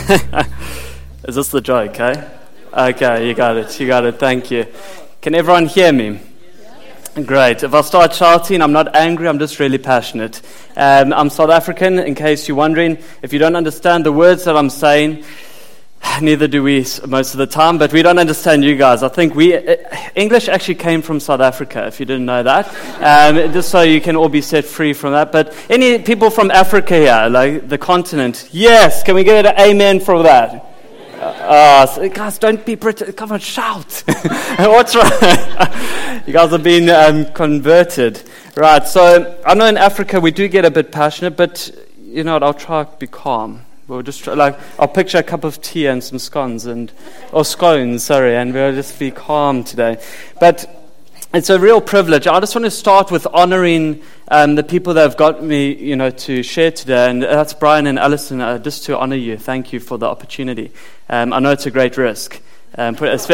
Is this the joke, eh? Okay, you got it, thank you. Can everyone hear me? Great. If I start shouting, I'm not angry, I'm just really passionate. I'm South African, in case you're wondering. If you don't understand the words that I'm saying, neither do we most of the time, but we don't understand you guys. I think English actually came from South Africa, if you didn't know that. Just so you can all be set free from that. But any people from Africa here, like the continent, yes, can we get an amen for that? Guys, don't be British. Come on, shout. What's wrong? You guys are being converted. Right, so I know in Africa we do get a bit passionate, but you know what, I'll try to be calm. We'll just try, I'll picture a cup of tea and some scones, and we'll just be calm today. But it's a real privilege. I just want to start with honoring the people that have got me, to share today, and that's Brian and Alison. Just to honor you, thank you for the opportunity. I know it's a great risk. I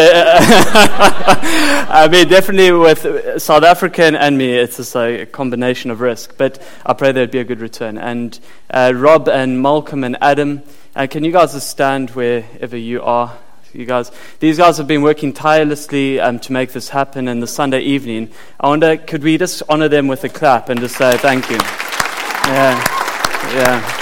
mean, definitely with South African and me, it's just a combination of risk. But I pray there'd be a good return. And Rob and Malcolm and Adam, can you guys just stand wherever you are? These guys have been working tirelessly to make this happen. And the Sunday evening, I wonder, could we just honor them with a clap and just say thank you? Yeah.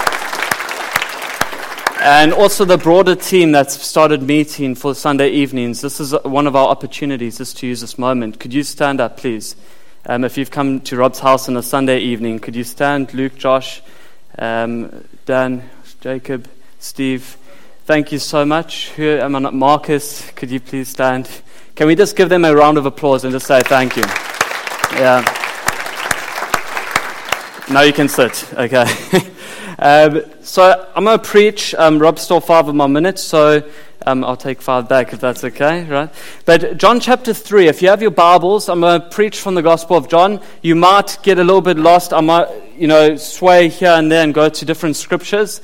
And also the broader team that's started meeting for Sunday evenings. This is one of our opportunities, just to use this moment. Could you stand up, please? If you've come to Rob's house on a Sunday evening, could you stand? Luke, Josh, Dan, Jacob, Steve. Thank you so much. Marcus, could you please stand? Can we just give them a round of applause and just say thank you? Yeah. Now you can sit. Okay. So I'm going to preach. Rob stole 5 of my minutes, so I'll take 5 back if that's okay, right? But John chapter 3, if you have your Bibles, I'm going to preach from the Gospel of John. You might get a little bit lost. I might, sway here and there and go to different scriptures.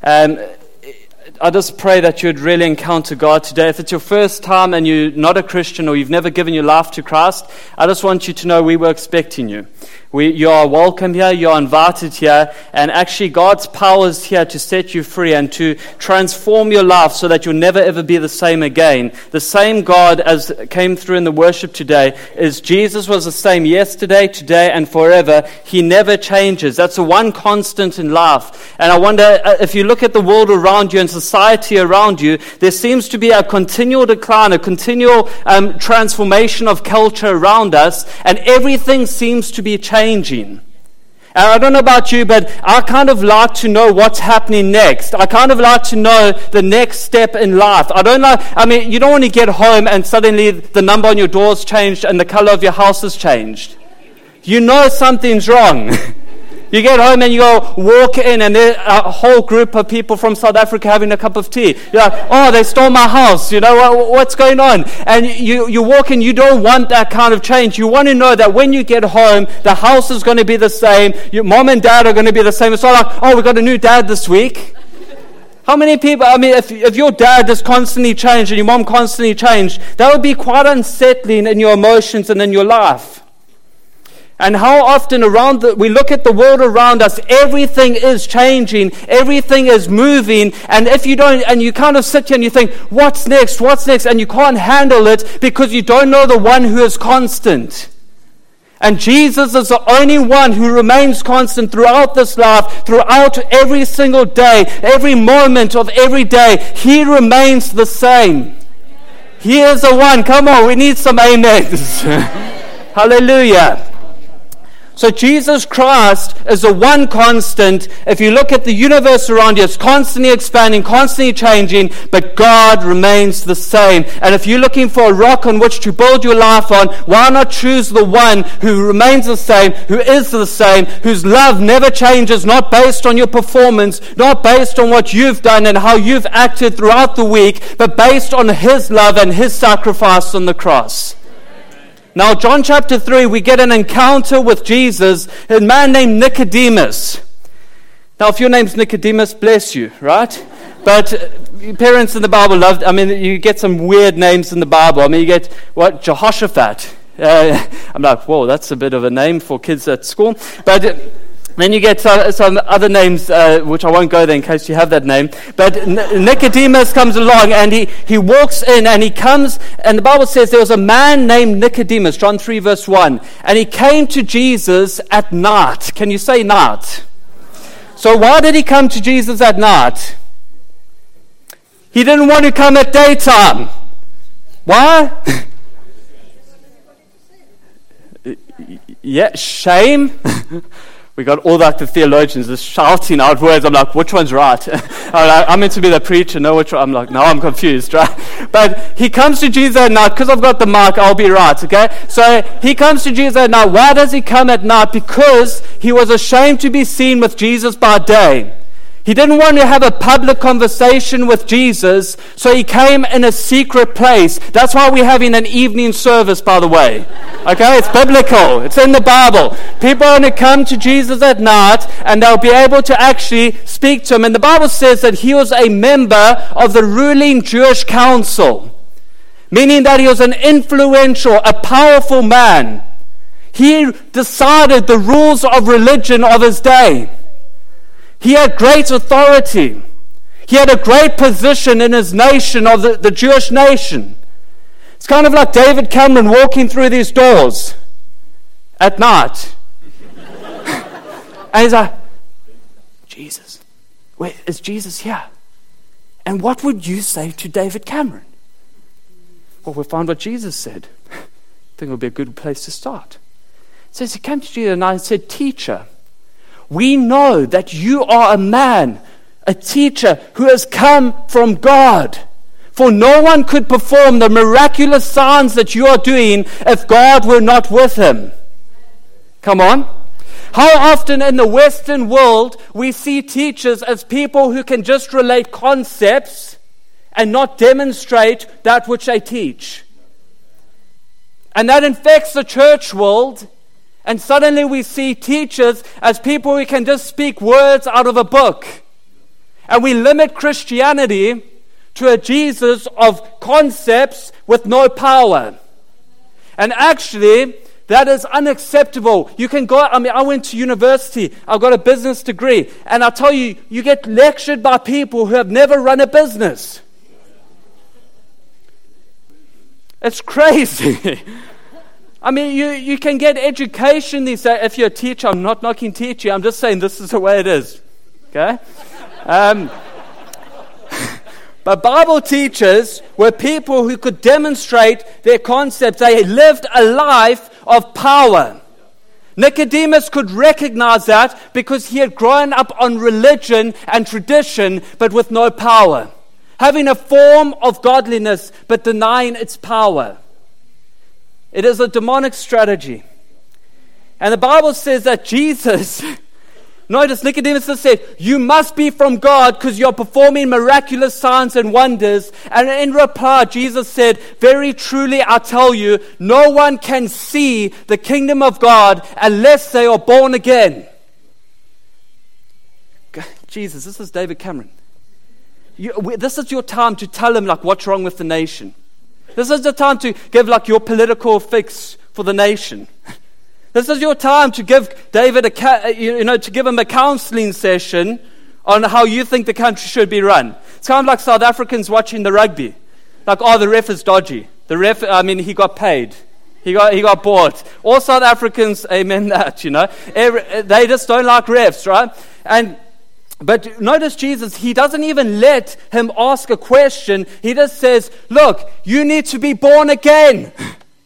I just pray that you'd really encounter God today. If it's your first time and you're not a Christian or you've never given your life to Christ, I just want you to know we were expecting you. You are welcome here, you are invited here, and actually God's power is here to set you free and to transform your life so that you'll never ever be the same again. The same God as came through in the worship today is Jesus was the same yesterday, today, and forever. He never changes. That's the one constant in life. And I wonder, if you look at the world around you and society around you, there seems to be a continual decline, a continual transformation of culture around us, and everything seems to be changing. And I don't know about you, but I kind of like to know what's happening next. I kind of like to know the next step in life. You don't want to get home and suddenly the number on your door's changed and the color of your house has changed. You know something's wrong. You get home and you go walk in and there's a whole group of people from South Africa having a cup of tea. You're like, oh, they stole my house. What's going on? And you walk in, you don't want that kind of change. You want to know that when you get home, the house is going to be the same. Your mom and dad are going to be the same. It's not like, oh, we got a new dad this week. How many people, if your dad just constantly changed and your mom constantly changed, that would be quite unsettling in your emotions and in your life. And how often we look at the world around us, everything is changing, everything is moving, and if you don't, and you kind of sit here and you think, what's next, and you can't handle it because you don't know the one who is constant. And Jesus is the only one who remains constant throughout this life, throughout every single day, every moment of every day. He remains the same. He is the one. Come on, we need some amens. Hallelujah. So Jesus Christ is the one constant. If you look at the universe around you, it's constantly expanding, constantly changing, but God remains the same. And if you're looking for a rock on which to build your life on, why not choose the one who remains the same, who is the same, whose love never changes, not based on your performance, not based on what you've done and how you've acted throughout the week, but based on His love and His sacrifice on the cross. Now, John chapter 3, we get an encounter with Jesus, a man named Nicodemus. Now, if your name's Nicodemus, bless you, right? But parents in the Bible you get some weird names in the Bible. You get, Jehoshaphat. I'm like, whoa, that's a bit of a name for kids at school. But Then you get some other names, which I won't go there in case you have that name. But Nicodemus comes along and he walks in and he comes, and the Bible says there was a man named Nicodemus, John 3 verse 1, and he came to Jesus at night. Can you say night? So why did he come to Jesus at night? He didn't want to come at daytime. Why? Yeah, shame. We got all like the theologians just shouting out words. I'm like, which one's right? I'm meant to be the preacher. No, which one? I'm like, no, I'm confused, right? But he comes to Jesus at night. Because I've got the mic, I'll be right, okay? So he comes to Jesus at night. Why does he come at night? Because he was ashamed to be seen with Jesus by day. He didn't want to have a public conversation with Jesus, so he came in a secret place. That's why we're having an evening service, by the way. Okay, it's biblical. It's in the Bible. People are going to come to Jesus at night, and they'll be able to actually speak to him. And the Bible says that he was a member of the ruling Jewish council, meaning that he was an influential, a powerful man. He decided the rules of religion of his day. He had great authority. He had a great position in his nation, of the Jewish nation. It's kind of like David Cameron walking through these doors at night. And he's like, Jesus, where is Jesus here? And what would you say to David Cameron? Well, we'll find what Jesus said. I think it would be a good place to start. It says he came to Jesus and said, Teacher, we know that you are a man, a teacher who has come from God. For no one could perform the miraculous signs that you are doing if God were not with him. Come on. How often in the Western world we see teachers as people who can just relate concepts and not demonstrate that which they teach. And that infects the church world. And suddenly we see teachers as people who can just speak words out of a book. And we limit Christianity to a Jesus of concepts with no power. And actually, that is unacceptable. You can go, I went to university, I've got a business degree, and I tell you, you get lectured by people who have never run a business. It's crazy. I mean, you can get education these days. If you're a teacher, I'm not knocking teaching. I'm just saying this is the way it is. Okay? But Bible teachers were people who could demonstrate their concepts. They lived a life of power. Nicodemus could recognize that because he had grown up on religion and tradition, but with no power. Having a form of godliness, but denying its power. It is a demonic strategy. And the Bible says that Jesus, notice Nicodemus said, you must be from God because you're performing miraculous signs and wonders. And in reply, Jesus said, very truly I tell you, no one can see the kingdom of God unless they are born again. Jesus, this is David Cameron. This is your time to tell him what's wrong with the nation. This is the time to give your political fix for the nation. This is your time to give David to give him a counseling session on how you think the country should be run. It's kind of like South Africans watching the rugby. The ref is dodgy. The ref, he got paid. He got bought. All South Africans, amen that, they just don't like refs, right? But notice Jesus, he doesn't even let him ask a question. He just says, look, you need to be born again.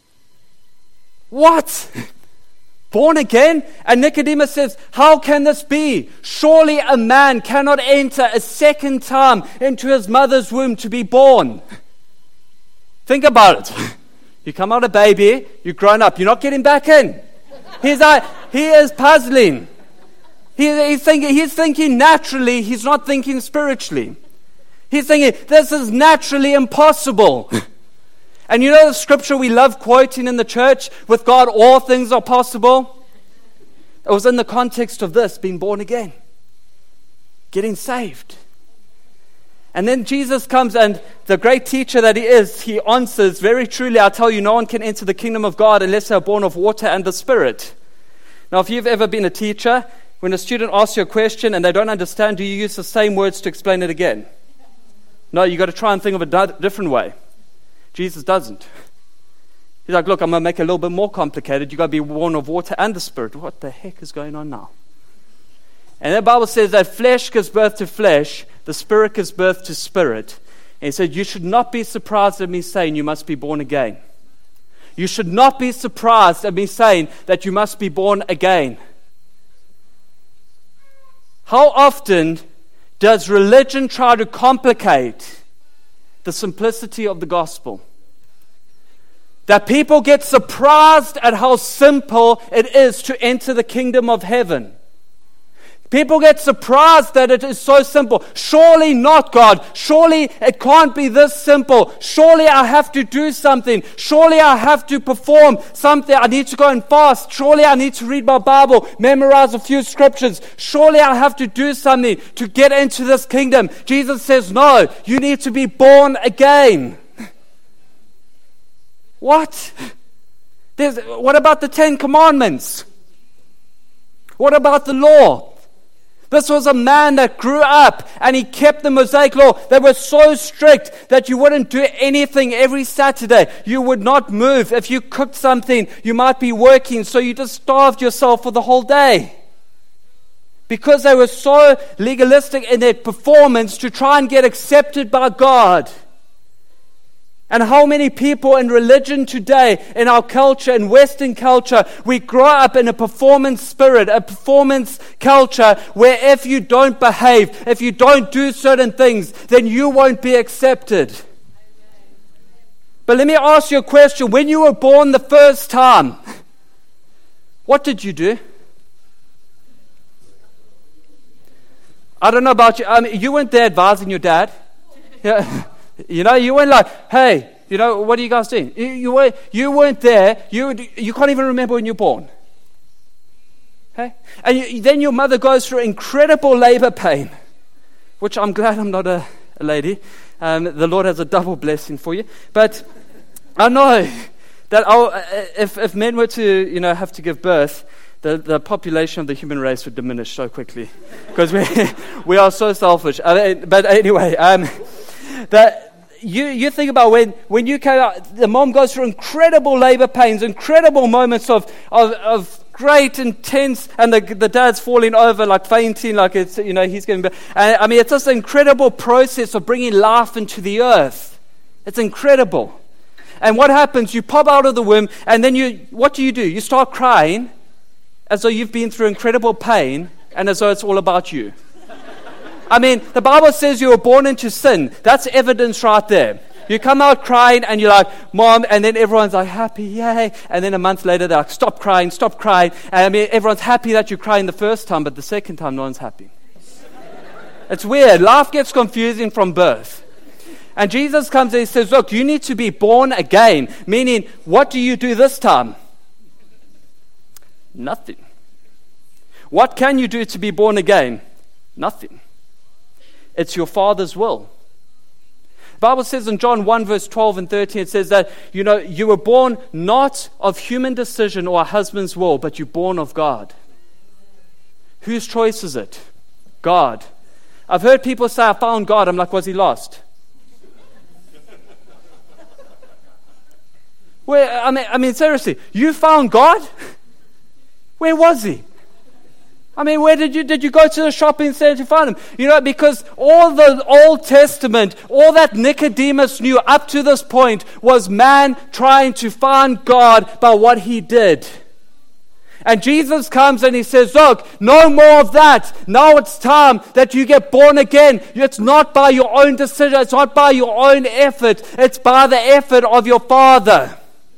What? Born again? And Nicodemus says, how can this be? Surely a man cannot enter a second time into his mother's womb to be born. Think about it. You come out a baby, you've grown up, you're not getting back in. He is puzzling. He's thinking naturally, he's not thinking spiritually. He's thinking, this is naturally impossible. And you know the scripture we love quoting in the church, with God all things are possible? It was in the context of this, being born again, getting saved. And then Jesus comes, and the great teacher that he is, he answers, very truly I tell you, no one can enter the kingdom of God unless they are born of water and the Spirit. Now if you've ever been a teacher, When a student asks you a question and they don't understand, do you use the same words to explain it again? No, you've got to try and think of a different way. Jesus doesn't. He's like, look, I'm going to make it a little bit more complicated. You've got to be born of water and the Spirit. What the heck is going on now? And the Bible says that flesh gives birth to flesh, the Spirit gives birth to spirit. And he said, you should not be surprised at me saying you must be born again. You should not be surprised at me saying that you must be born again. How often does religion try to complicate the simplicity of the gospel? That people get surprised at how simple it is to enter the kingdom of heaven. People get surprised that it is so simple. Surely not, God. Surely it can't be this simple. Surely I have to do something. Surely I have to perform something. I need to go and fast. Surely I need to read my Bible, memorize a few scriptures. Surely I have to do something to get into this kingdom. Jesus says, no, you need to be born again. What? What about the 10 Commandments? What about the law? This was a man that grew up and he kept the Mosaic law. They were so strict that you wouldn't do anything every Saturday. You would not move. If you cooked something, you might be working, so you just starved yourself for the whole day. Because they were so legalistic in their performance to try and get accepted by God. And how many people in religion today, in our culture, in Western culture, we grow up in a performance spirit, a performance culture where if you don't behave, if you don't do certain things, then you won't be accepted. But let me ask you a question. When you were born the first time, what did you do? I don't know about you. You weren't there advising your dad. Yeah. You know, you weren't like, hey, you know, what are you guys doing? You weren't there. You can't even remember when you're born. Okay? And then your mother goes through incredible labor pain, which I'm glad I'm not a lady. The Lord has a double blessing for you. But I know that if men were to, you know, have to give birth, the population of the human race would diminish so quickly because we are so selfish. But anyway, that you think about when you came out, the mom goes through incredible labor pains, incredible moments of great intense, and the dad's falling over like fainting, like it's, you know, he's getting. I mean, it's just an incredible process of bringing life into the earth. It's incredible. And what happens? You pop out of the womb, and then what do? You start crying, as though you've been through incredible pain, and as though it's all about you. I mean, the Bible says you were born into sin. That's evidence right there. You come out crying and you're like, Mom, and then everyone's like, happy, yay. And then a month later, they're like, stop crying, stop crying. And I mean, everyone's happy that you're crying the first time, but the second time, no one's happy. It's weird. Life gets confusing from birth. And Jesus comes and he says, look, you need to be born again. Meaning, what do you do this time? Nothing. What can you do to be born again? Nothing. It's your Father's will. The Bible says in John 1 verse 12 and 13, it says that, you know, you were born not of human decision or a husband's will, but you're born of God. Whose choice is it? God. I've heard people say, I found God. I'm like, was he lost? Where? I mean, seriously, you found God? Where was he? I mean, where did you go to the shopping center to find him? You know, because all the Old Testament, all that Nicodemus knew up to this point was man trying to find God by what he did. And Jesus comes and he says, look, no more of that. Now it's time that you get born again. It's not by your own decision. It's not by your own effort. It's by the effort of your Father.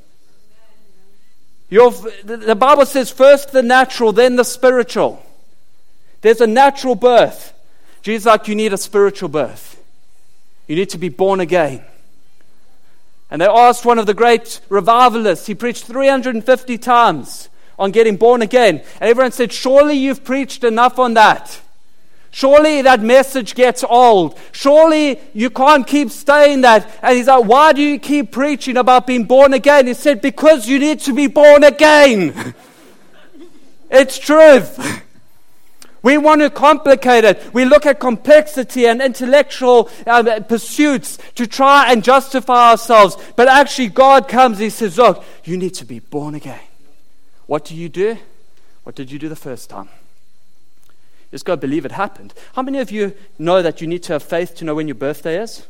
The Bible says first the natural, then the spiritual. There's a natural birth. Jesus is like, you need a spiritual birth. You need to be born again. And they asked one of the great revivalists, he preached 350 times on getting born again. And everyone said, surely you've preached enough on that. Surely that message gets old. Surely you can't keep saying that. And he's like, why do you keep preaching about being born again? He said, because you need to be born again. It's truth. We want to complicate it. We look at complexity and intellectual pursuits to try and justify ourselves. But actually God comes, He says, look, you need to be born again. What do you do? What did you do the first time? Just go believe it happened. How many of you know that you need to have faith to know when your birthday is?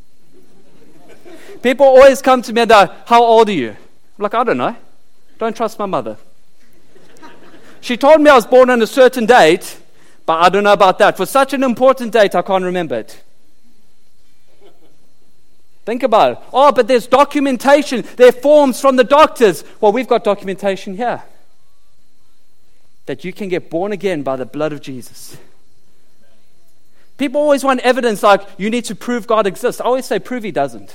People always come to me and go, how old are you? I'm like, I don't know. Don't trust my mother. She told me I was born on a certain date, but I don't know about that. For such an important date, I can't remember it. Think about it. Oh, but there's documentation. There are forms from the doctors. Well, we've got documentation here that you can get born again by the blood of Jesus. People always want evidence like, you need to prove God exists. I always say, prove He doesn't.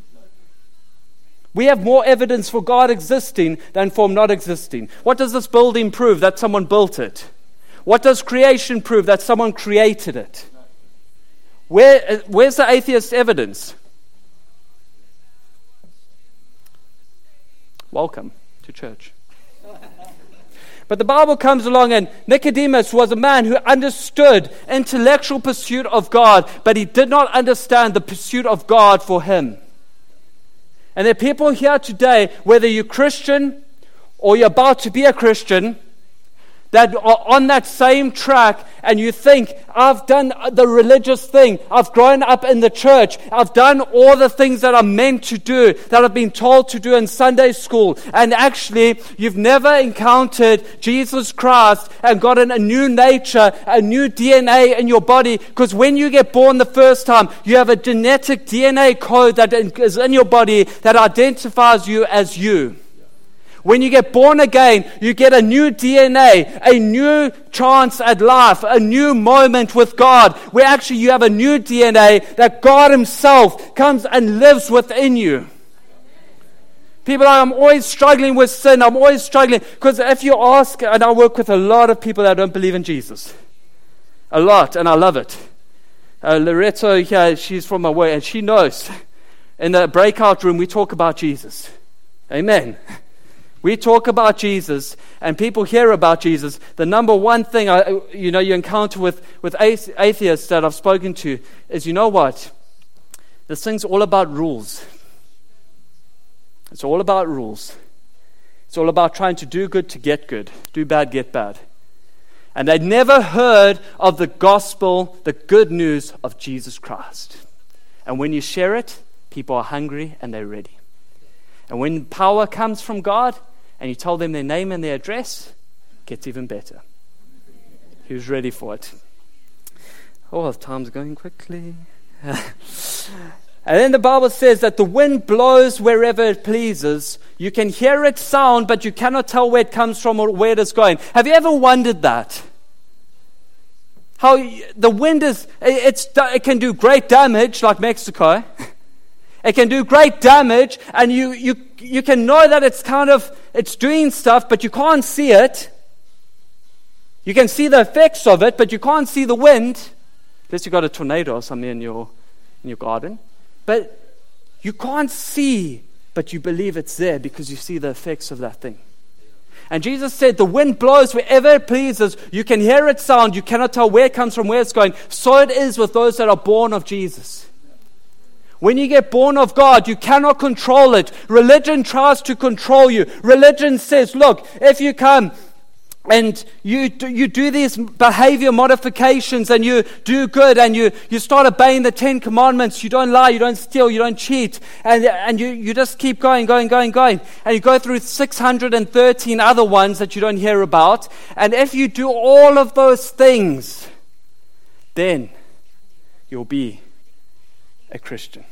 We have more evidence for God existing than for Him not existing. What does this building prove? That someone built it. What does creation prove? That someone created it. Where's the atheist evidence? Welcome to church. But the Bible comes along, and Nicodemus was a man who understood intellectual pursuit of God, but he did not understand the pursuit of God for him. And there are people here today, whether you're Christian or you're about to be a Christian, that are on that same track, and you think, I've done the religious thing, I've grown up in the church, I've done all the things that I'm meant to do, that I've been told to do in Sunday school, and actually you've never encountered Jesus Christ and gotten a new nature, a new DNA in your body, because when you get born the first time, you have a genetic DNA code that is in your body that identifies you as you. When you get born again, you get a new DNA, a new chance at life, a new moment with God, where actually you have a new DNA that God Himself comes and lives within you. People are, I'm always struggling with sin. I'm always struggling. Because if you ask, and I work with a lot of people that don't believe in Jesus. A lot, and I love it. Loretto here, she's from my way, and she knows. In the breakout room, we talk about Jesus. Amen. We talk about Jesus, and people hear about Jesus. The number one thing you encounter with atheists that I've spoken to is, you know what? This thing's all about rules. It's all about rules. It's all about trying to do good to get good, do bad, get bad. And they'd never heard of the gospel, the good news of Jesus Christ. And when you share it, people are hungry and they're ready. And when power comes from God, and you tell them their name and their address, it gets even better. Who's ready for it? Oh, time's going quickly. And then the Bible says that the wind blows wherever it pleases. You can hear its sound, but you cannot tell where it comes from or where it is going. Have you ever wondered that? How the wind it can do great damage, like Mexico. It can do great damage, and you can know that it's doing stuff, but you can't see it. You can see the effects of it, but you can't see the wind. Unless you've got a tornado or something in your garden. But you can't see, but you believe it's there because you see the effects of that thing. And Jesus said, the wind blows wherever it pleases. You can hear its sound. You cannot tell where it comes from, where it's going. So it is with those that are born of Jesus. When you get born of God, you cannot control it. Religion tries to control you. Religion says, look, if you come and you do these behavior modifications and you do good and you start obeying the 10 commandments, you don't lie, you don't steal, you don't cheat, and you just keep going. And you go through 613 other ones that you don't hear about. And if you do all of those things, then you'll be a Christian.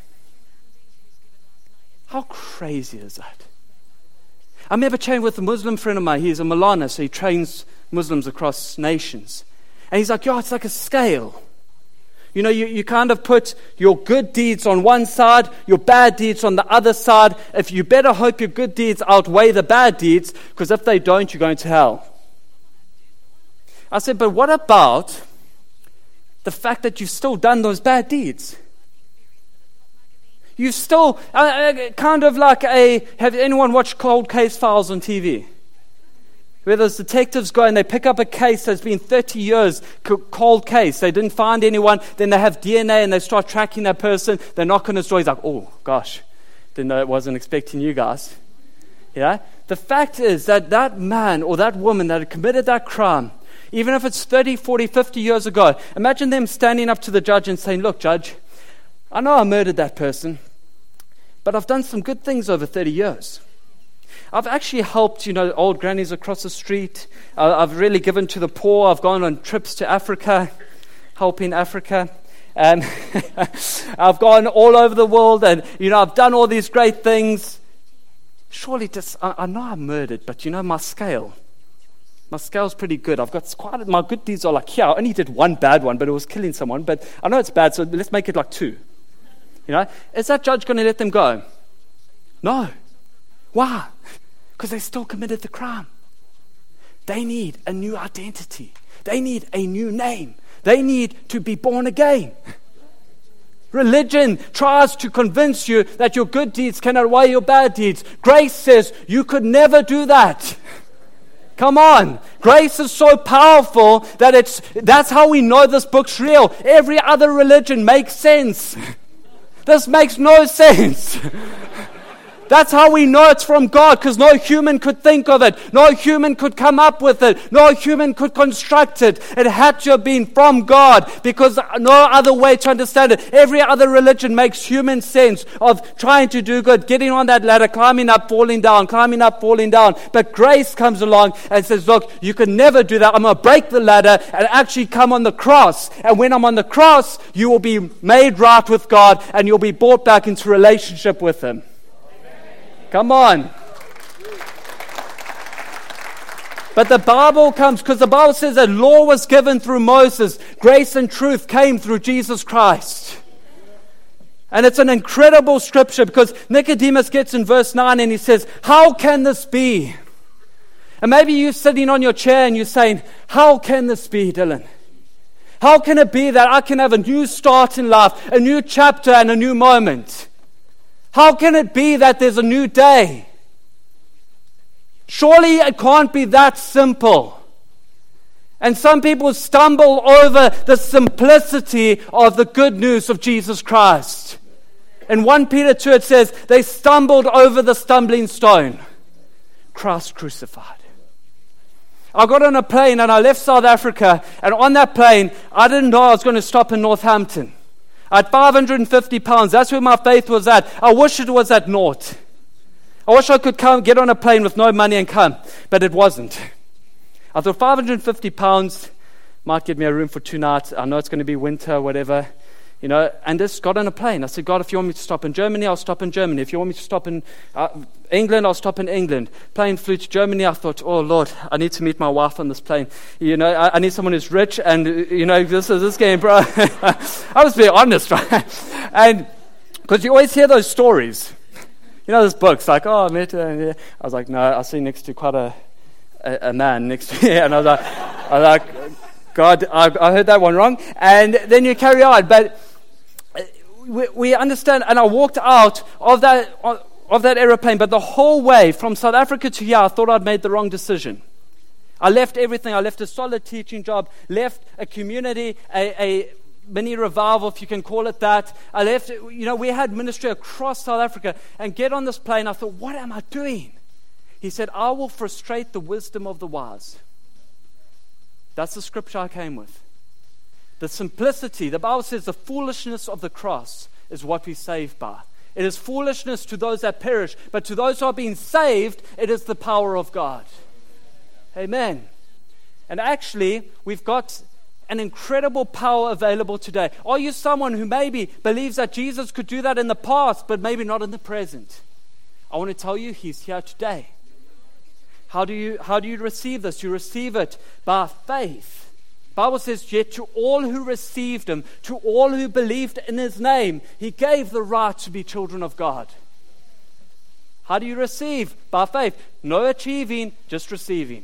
How crazy is that? I remember chatting with a Muslim friend of mine. He's a Maulana, so he trains Muslims across nations. And he's like, it's like a scale. You know, you kind of put your good deeds on one side, your bad deeds on the other side. If you better hope your good deeds outweigh the bad deeds, because if they don't, you're going to hell. I said, but what about the fact that you've still done those bad deeds? You still, kind of like have anyone watched Cold Case Files on TV? where those detectives go and they pick up a case that's been 30 years, cold case. They didn't find anyone. Then they have DNA and they start tracking that person. They knock on his door. He's like, oh, gosh, didn't know, wasn't expecting you guys. Yeah? The fact is that that man or that woman that had committed that crime, even if it's 30, 40, 50 years ago, imagine them standing up to the judge and saying, look, judge, I know I murdered that person, but I've done some good things over 30 years. I've actually helped, old grannies across the street. I've really given to the poor. I've gone on trips to Africa, helping Africa. And I've gone all over the world and, I've done all these great things. Surely I know I murdered, but my scale's pretty good. I've got my good deeds are like, I only did one bad one, but it was killing someone. But I know it's bad, so let's make it like 2. Is that judge going to let them go? No. Why? Because they still committed the crime. They need a new identity. They need a new name. They need to be born again. Religion tries to convince you that your good deeds can outweigh your bad deeds. Grace says you could never do that. Come on. Grace is so powerful that that's how we know this book's real. Every other religion makes sense. This makes no sense. That's how we know it's from God, because no human could think of it. No human could come up with it. No human could construct it. It had to have been from God, because no other way to understand it. Every other religion makes human sense of trying to do good, getting on that ladder, climbing up, falling down, climbing up, falling down. But grace comes along and says, look, you can never do that. I'm going to break the ladder and actually come on the cross. And when I'm on the cross, you will be made right with God and you'll be brought back into relationship with Him. Come on. But the Bible comes, because the Bible says that law was given through Moses. Grace and truth came through Jesus Christ. And it's an incredible scripture, because Nicodemus gets in verse 9 and he says, how can this be? And maybe you're sitting on your chair and you're saying, how can this be, Dylan? How can it be that I can have a new start in life, a new chapter and a new moment? How can it be that there's a new day? Surely it can't be that simple. And some people stumble over the simplicity of the good news of Jesus Christ. In 1 Peter 2 it says, they stumbled over the stumbling stone. Christ crucified. I got on a plane and I left South Africa, and on that plane, I didn't know I was going to stop in Northampton. At 550 pounds, that's where my faith was at. I wish it was at naught. I wish I could get on a plane with no money and come, but it wasn't. I thought 550 pounds might get me a room for 2 nights. I know it's going to be winter, whatever, and just got on a plane. I said, God, if you want me to stop in Germany, I'll stop in Germany. If you want me to stop in England, I'll stop in England. Plane flew to Germany. I thought, oh, Lord, I need to meet my wife on this plane. I need someone who's rich, and, this is this game, bro. I was being honest, right? And because you always hear those stories. Those books, like, oh, I met her. I was like, no, I see next to quite a man next to me. And I was like, God, I heard that one wrong. And then you carry on. But we understand, and I walked out of that aeroplane, but the whole way from South Africa to here, I thought I'd made the wrong decision. I left everything. I left a solid teaching job, left a community, a mini revival, if you can call it that. I left, we had ministry across South Africa, and get on this plane. I thought, what am I doing? He said, I will frustrate the wisdom of the wise. That's the scripture I came with. The simplicity, the Bible says the foolishness of the cross is what we're saved by. It is foolishness to those that perish, but to those who are being saved, it is the power of God. Amen. And actually, we've got an incredible power available today. Are you someone who maybe believes that Jesus could do that in the past, but maybe not in the present? I want to tell you, He's here today. How do you receive this? You receive it by faith. The Bible says, yet to all who received Him, to all who believed in His name, He gave the right to be children of God. How do you receive? By faith. No achieving, just receiving.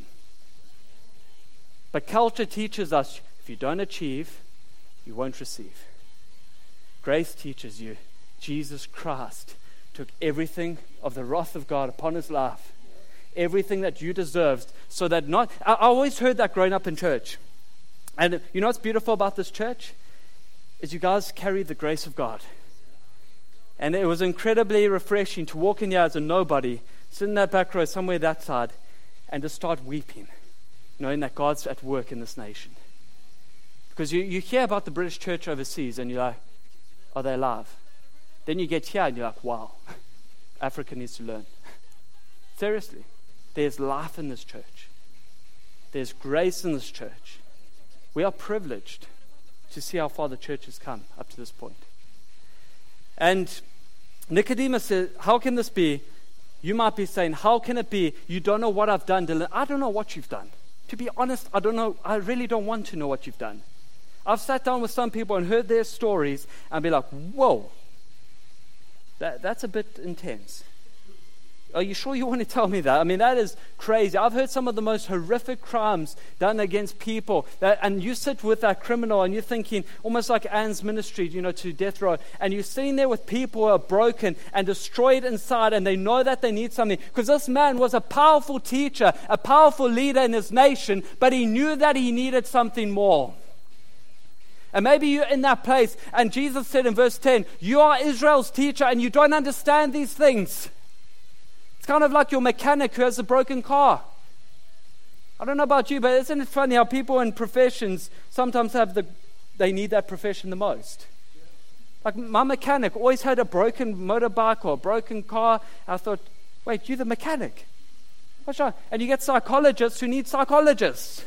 But culture teaches us, if you don't achieve, you won't receive. Grace teaches you, Jesus Christ took everything of the wrath of God upon His life. everything that you deserved, so that not... I always heard that growing up in church. And you know what's beautiful about this church? Is you guys carry the grace of God. And it was incredibly refreshing to walk in here as a nobody, sit in that back row somewhere that side, and just start weeping, knowing that God's at work in this nation. Because you hear about the British church overseas, and you're like, are they alive? Then you get here, and you're like, wow, Africa needs to learn. Seriously, there's life in this church. There's grace in this church. We are privileged to see how far the church has come up to this point. And Nicodemus says, how can this be? You might be saying, how can it be? You don't know what I've done, Dylan. I don't know what you've done. To be honest, I don't know. I really don't want to know what you've done. I've sat down with some people and heard their stories and be like, whoa, that's a bit intense. Are you sure you want to tell me that? I mean, that is crazy. I've heard some of the most horrific crimes done against people. And you sit with that criminal and you're thinking, almost like Anne's ministry, to death row. And you're sitting there with people who are broken and destroyed inside, and they know that they need something. Because this man was a powerful teacher, a powerful leader in his nation, but he knew that he needed something more. And maybe you're in that place, and Jesus said in verse 10, you are Israel's teacher and you don't understand these things. It's kind of like your mechanic who has a broken car. I don't know about you, but isn't it funny how people in professions sometimes they need that profession the most? Like my mechanic always had a broken motorbike or a broken car. I thought, wait, you're the mechanic. What's wrong? And you get psychologists who need psychologists.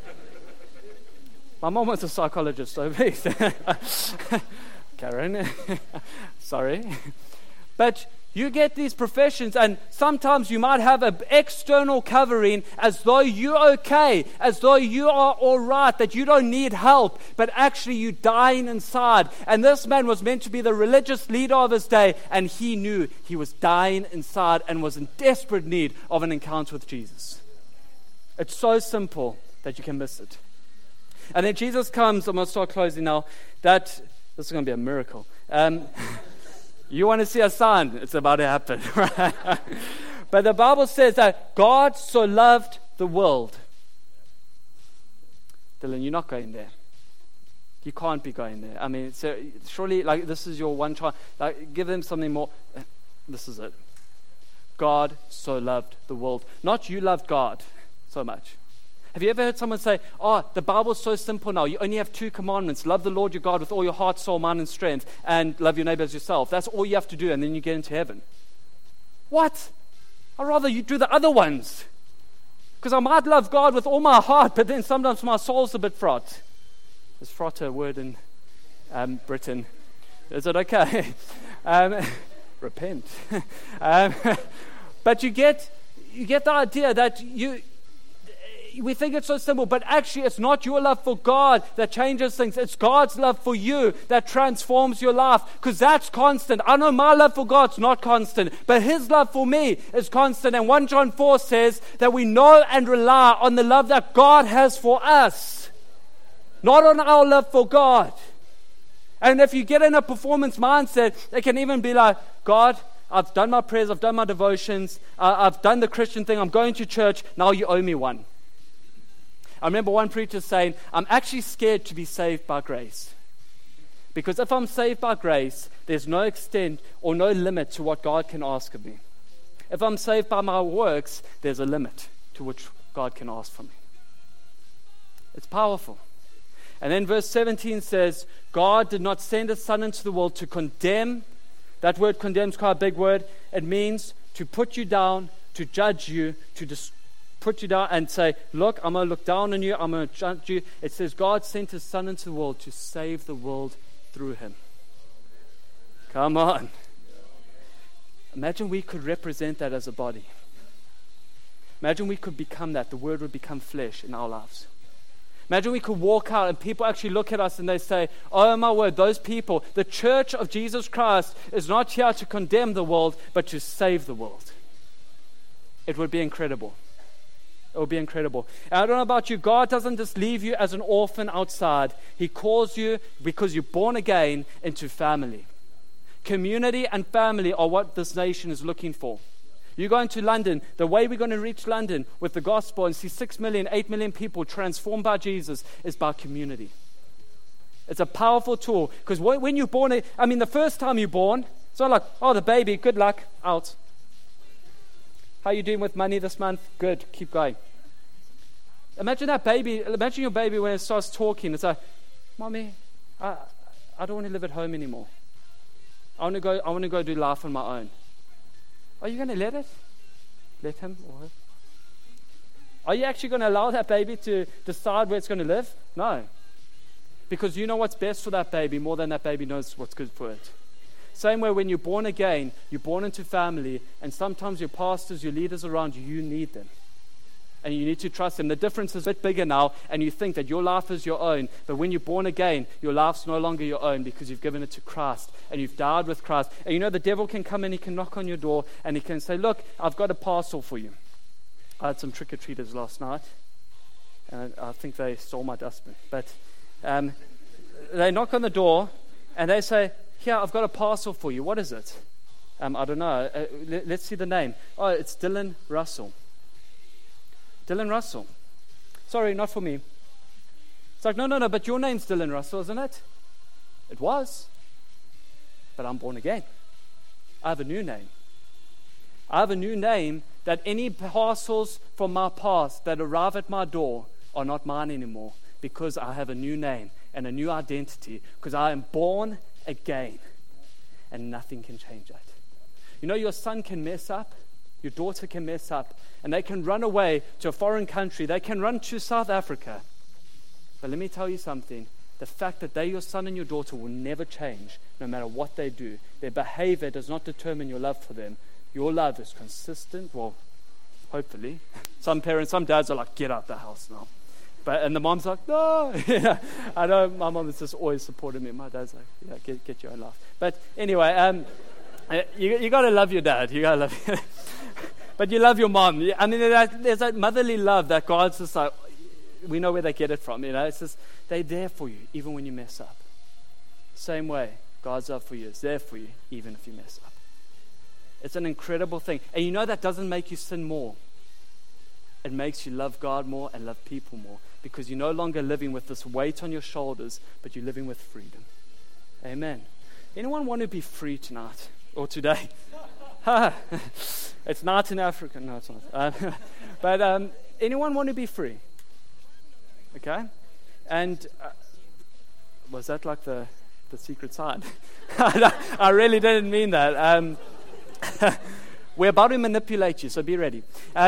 My mom was a psychologist, so please. Karen, sorry. But you get these professions, and sometimes you might have an external covering as though you're okay, as though you are all right, that you don't need help, but actually you're dying inside. And this man was meant to be the religious leader of his day, and he knew he was dying inside and was in desperate need of an encounter with Jesus. It's so simple that you can miss it. And then Jesus comes, I'm going to start closing now, this is going to be a miracle. You want to see a sign? It's about to happen. Right? But the Bible says that God so loved the world. Dylan, you're not going there. You can't be going there. I mean, so surely, this is your one child. Give them something more. This is it. God so loved the world. Not you loved God so much. Have you ever heard someone say, the Bible's so simple now. You only have 2 commandments. Love the Lord your God with all your heart, soul, mind, and strength. And love your neighbor as yourself. That's all you have to do, and then you get into heaven. What? I'd rather you do the other ones. Because I might love God with all my heart, but then sometimes my soul's a bit fraught. Is fraught a word in Britain? Is it okay? Repent. But you get the idea that we think it's so simple, but actually it's not your love for God that changes things. It's God's love for you that transforms your life, because that's constant. I know my love for God's not constant, but His love for me is constant. And 1 John 4 says that we know and rely on the love that God has for us, not on our love for God. And if you get in a performance mindset, it can even be like, God, I've done my prayers, I've done my devotions, I've done the Christian thing, I'm going to church, now you owe me one. I remember one preacher saying, I'm actually scared to be saved by grace. Because if I'm saved by grace, there's no extent or no limit to what God can ask of me. If I'm saved by my works, there's a limit to which God can ask from me. It's powerful. And then verse 17 says, God did not send His Son into the world to condemn. That word condemn is quite a big word. It means to put you down, to judge you, to put you down and say, look, I'm going to look down on you, I'm going to judge you. It says God sent His Son into the world to save the world through Him. Come on. Imagine we could represent that as a body. Imagine we could become that. The Word would become flesh in our lives. Imagine we could walk out and people actually look at us and they say, oh my word, those people, the church of Jesus Christ is not here to condemn the world, but to save the world. It would be incredible. It would be incredible. And I don't know about you, God doesn't just leave you as an orphan outside. He calls you, because you're born again, into family. Community and family are what this nation is looking for. You go into London, the way we're going to reach London with the gospel and see 6 million, 8 million people transformed by Jesus is by community. It's a powerful tool, because when you're born, the first time you're born, it's not like, oh, the baby, good luck, out. How are you doing with money this month? Good, keep going. Imagine your baby when it starts talking. It's like, Mommy, I don't want to live at home anymore. I want to go do life on my own. Are you going to let it? Let him or her? Are you actually going to allow that baby to decide where it's going to live? No. Because you know what's best for that baby more than that baby knows what's good for it. Same way when you're born again, you're born into family, and sometimes your pastors, your leaders around you, you need them. And you need to trust them. The difference is a bit bigger now, and you think that your life is your own. But when you're born again, your life's no longer your own because you've given it to Christ and you've died with Christ. And the devil can come and he can knock on your door and he can say, look, I've got a parcel for you. I had some trick-or-treaters last night, and I think they stole my dustbin. But they knock on the door and they say, here, I've got a parcel for you. What is it? I don't know. Let's see the name. Oh, it's Dylan Russell. Dylan Russell. Sorry, not for me. It's like, no, but your name's Dylan Russell, isn't it? It was. But I'm born again. I have a new name. I have a new name that any parcels from my past that arrive at my door are not mine anymore, because I have a new name and a new identity, because I am born again, and nothing can change that. Your son can mess up, your daughter can mess up, and they can run away to a foreign country. They can run to South Africa. But let me tell you something. The fact that your son and your daughter will never change, no matter what they do. Their behavior does not determine your love for them. Your love is consistent. Well, hopefully. Some dads are like, get out the house now. And the mom's like, no. I know my mom has just always supported me. My dad's like, yeah, get your own life. But anyway, you got to love your dad. You got to love him. But you love your mom. There's that motherly love that God's just like, we know where they get it from. It's just, they're there for you, even when you mess up. Same way, God's love for you is there for you, even if you mess up. It's an incredible thing. And that doesn't make you sin more. It makes you love God more and love people more, because you're no longer living with this weight on your shoulders, but you're living with freedom. Amen. Anyone want to be free tonight or today? It's not in Africa. No, it's not. But anyone want to be free? Okay. And was that like the secret sign? I really didn't mean that. We're about to manipulate you, so be ready.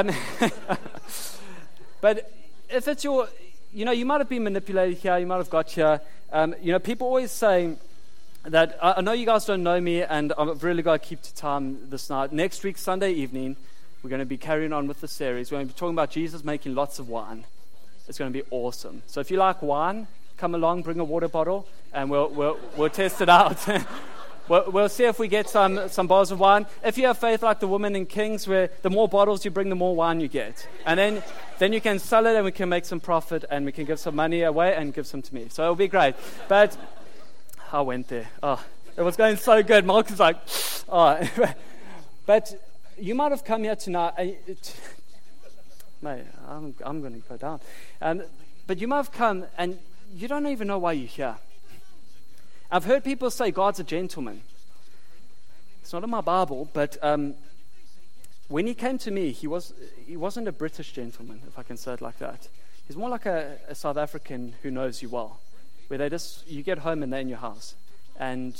But if it's you might have been manipulated here, you might have got here. People always say that, I know you guys don't know me, and I've really got to keep to time this night. Next week, Sunday evening, we're going to be carrying on with the series. We're going to be talking about Jesus making lots of wine. It's going to be awesome. So if you like wine, come along, bring a water bottle, and we'll test it out. We'll see if we get some bottles of wine. If you have faith like the woman in Kings, where the more bottles you bring, the more wine you get. And then you can sell it and we can make some profit and we can give some money away and give some to me. So it'll be great. But I went there. Oh, it was going so good. Mark is like, oh. But you might have come here tonight. Mate, I'm going to go down. But you might have come and you don't even know why you're here. I've heard people say God's a gentleman. It's not in my Bible, but when he came to me, he wasn't a British gentleman, if I can say it like that. He's more like a South African who knows you well, where you get home and they're in your house. And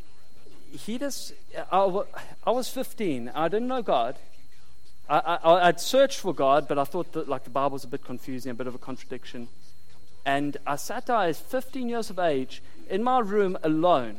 I was 15. I didn't know God. I'd searched for God, but I thought that the Bible was a bit confusing, a bit of a contradiction. And I sat there as 15 years of age in my room alone.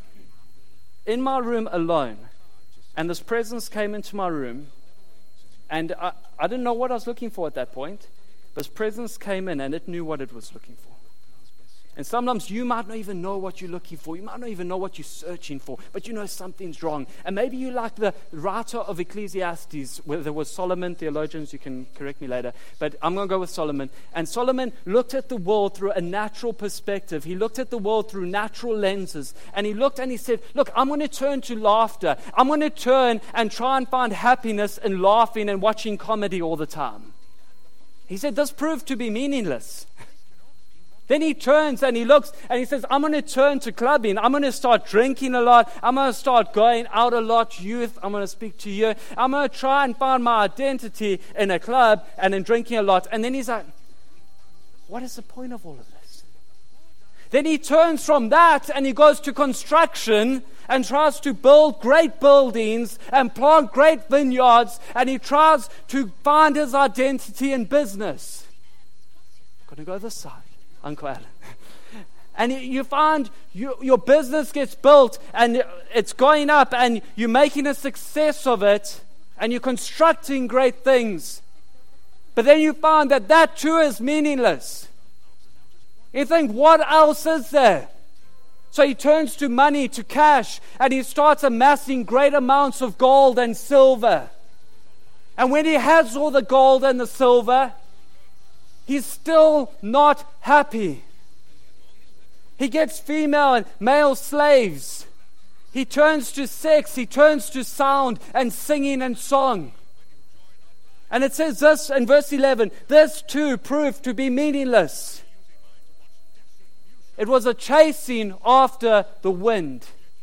And this presence came into my room. And I didn't know what I was looking for at that point. But this presence came in and it knew what it was looking for. And sometimes you might not even know what you're looking for. You might not even know what you're searching for, but you know something's wrong. And maybe you like the writer of Ecclesiastes, where there was Solomon, theologians, you can correct me later, but I'm going to go with Solomon. And Solomon looked at the world through a natural perspective. He looked at the world through natural lenses. And he looked and he said, look, I'm going to turn to laughter. I'm going to turn and try and find happiness in laughing and watching comedy all the time. He said, this proved to be meaningless. Then he turns and he looks and he says, I'm going to turn to clubbing. I'm going to start drinking a lot. I'm going to start going out a lot. Youth, I'm going to speak to you. I'm going to try and find my identity in a club and in drinking a lot. And then he's like, what is the point of all of this? Then he turns from that and he goes to construction and tries to build great buildings and plant great vineyards. And he tries to find his identity in business. I'm going to go this side. Uncle Alan. And you find your business gets built and it's going up and you're making a success of it and you're constructing great things. But then you find that too is meaningless. You think, what else is there? So he turns to money, to cash, and he starts amassing great amounts of gold and silver. And when he has all the gold and the silver, he's still not happy. He gets female and male slaves. He turns to sex. He turns to sound and singing and song. And it says this in verse 11, this too proved to be meaningless. It was a chasing after the wind.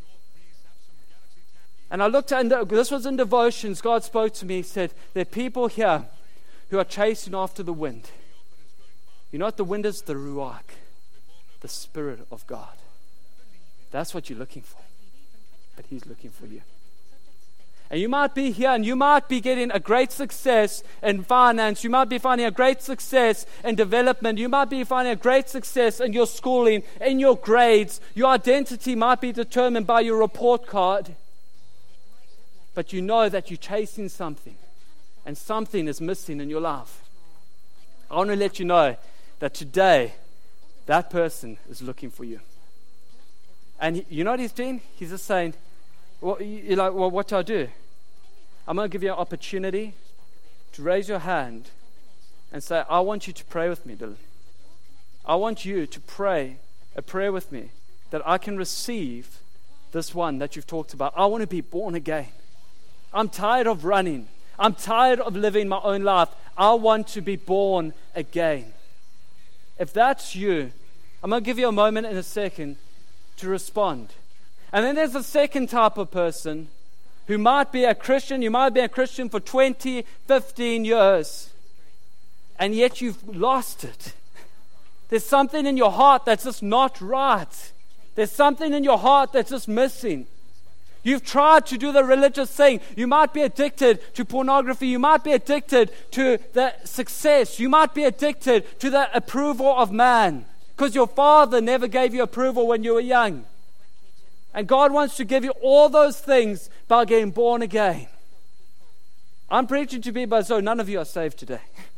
And I looked at, and this was in devotions, God spoke to me, he said, there are people here who are chasing after the wind. You know what the wind is? The Ruach, the Spirit of God. That's what you're looking for. But He's looking for you. And you might be here and you might be getting a great success in finance. You might be finding a great success in development. You might be finding a great success in your schooling, in your grades. Your identity might be determined by your report card. But you know that you're chasing something. And something is missing in your life. I want to let you know that today, that person is looking for you. And you know what he's doing? He's just saying, well, you're like, well, what do I do? I'm going to give you an opportunity to raise your hand and say, I want you to pray with me, Dylan. I want you to pray a prayer with me that I can receive this one that you've talked about. I want to be born again. I'm tired of running. I'm tired of living my own life. I want to be born again. If that's you, I'm going to give you a moment in a second to respond. And then there's a second type of person who might be a Christian. You might be a Christian for 20, 15 years, and yet you've lost it. There's something in your heart that's just not right. There's something in your heart that's just missing. You've tried to do the religious thing. You might be addicted to pornography. You might be addicted to the success. You might be addicted to the approval of man because your father never gave you approval when you were young. And God wants to give you all those things by getting born again. I'm preaching to people as though none of you are saved today.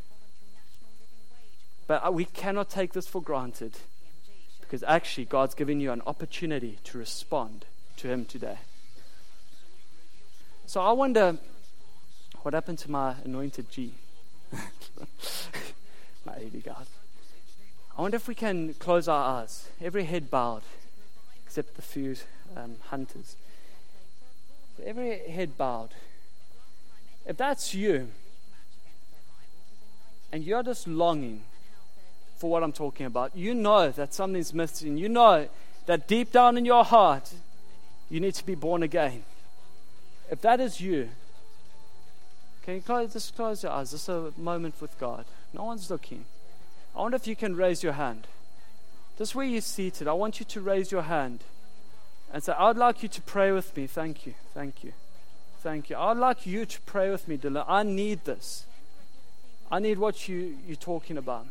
But we cannot take this for granted because actually God's given you an opportunity to respond to Him today. So I wonder what happened to my anointed G. My AD guys. I wonder if we can close our eyes, every head bowed, except the few hunters. Every head bowed. If that's you, and you're just longing for what I'm talking about, you know that something's missing. You know that deep down in your heart, you need to be born again. If that is you, can you just close your eyes? Just a moment with God. No one's looking. I wonder if you can raise your hand. Just where you're seated, I want you to raise your hand and say, I would like you to pray with me. Thank you, thank you, thank you. I would like you to pray with me, Dylan. I need this. I need what you're talking about.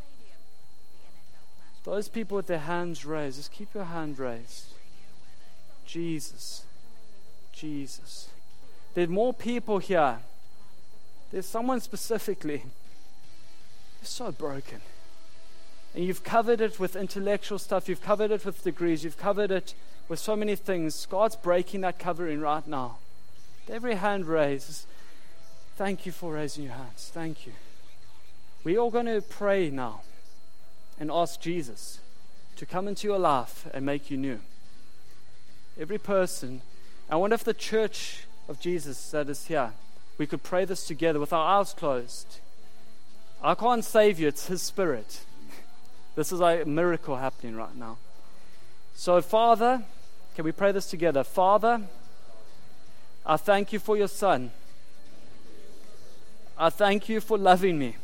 Those people with their hands raised, just keep your hand raised. Jesus. Jesus. There's more people here. There's someone specifically. They're so broken. And you've covered it with intellectual stuff. You've covered it with degrees. You've covered it with so many things. God's breaking that covering right now. Every hand raised. Thank you for raising your hands. Thank you. We're all going to pray now and ask Jesus to come into your life and make you new. Every person. I wonder if the church of Jesus that is here, we could pray this together with our eyes closed. I can't save you. It's His Spirit. This is a miracle happening right now. So, Father, can we pray this together? Father, I thank you for your Son. I thank you for loving me.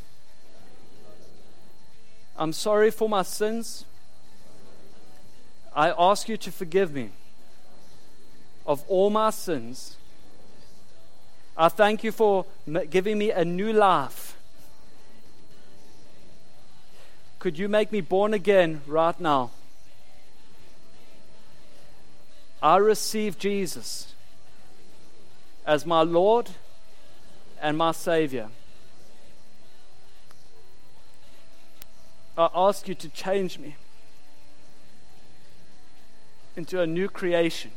I'm sorry for my sins. I ask you to forgive me of all my sins. I thank you for giving me a new life. Could you make me born again right now? I receive Jesus as my Lord and my Savior. I ask you to change me into a new creation.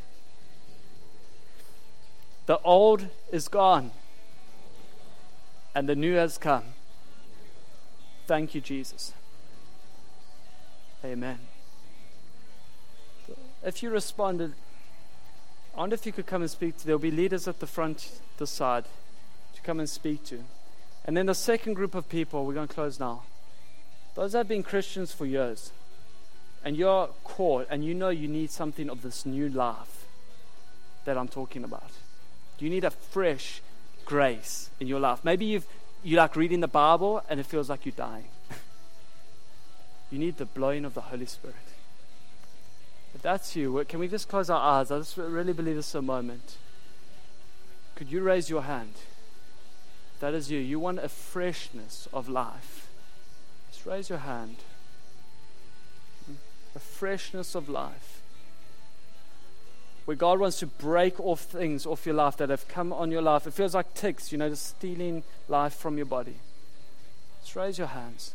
The old is gone and the new has come. Thank you, Jesus. Amen. If you responded, I wonder if you could come and speak to. There'll be leaders at the front, this side, to come and speak to. And then the second group of people, we're going to close now. Those that have been Christians for years, and you're caught, and you know you need something of this new life that I'm talking about. You need a fresh grace in your life. Maybe you like reading the Bible, and it feels like you're dying. You need the blowing of the Holy Spirit. If that's you, can we just close our eyes? I just really believe this is a moment. Could you raise your hand? If that is you. You want a freshness of life. Just raise your hand. A freshness of life. Where God wants to break off things off your life that have come on your life. It feels like ticks, just stealing life from your body. Just raise your hands.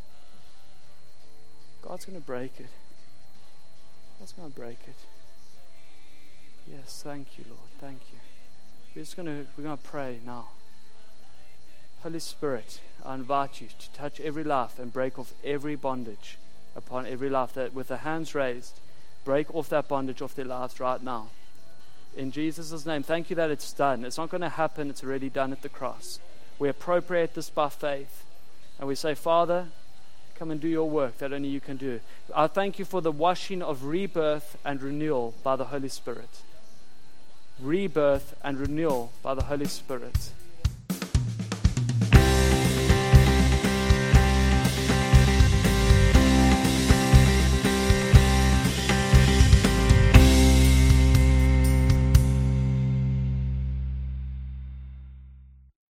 God's going to break it. God's going to break it. Yes, thank you, Lord. Thank you. We're going to pray now. Holy Spirit, I invite you to touch every life and break off every bondage upon every life, that with the hands raised, break off that bondage off their lives right now. In Jesus' name, thank you that it's done. It's not going to happen. It's already done at the cross. We appropriate this by faith. And we say, Father, come and do your work that only you can do. I thank you for the washing of rebirth and renewal by the Holy Spirit. Rebirth and renewal by the Holy Spirit.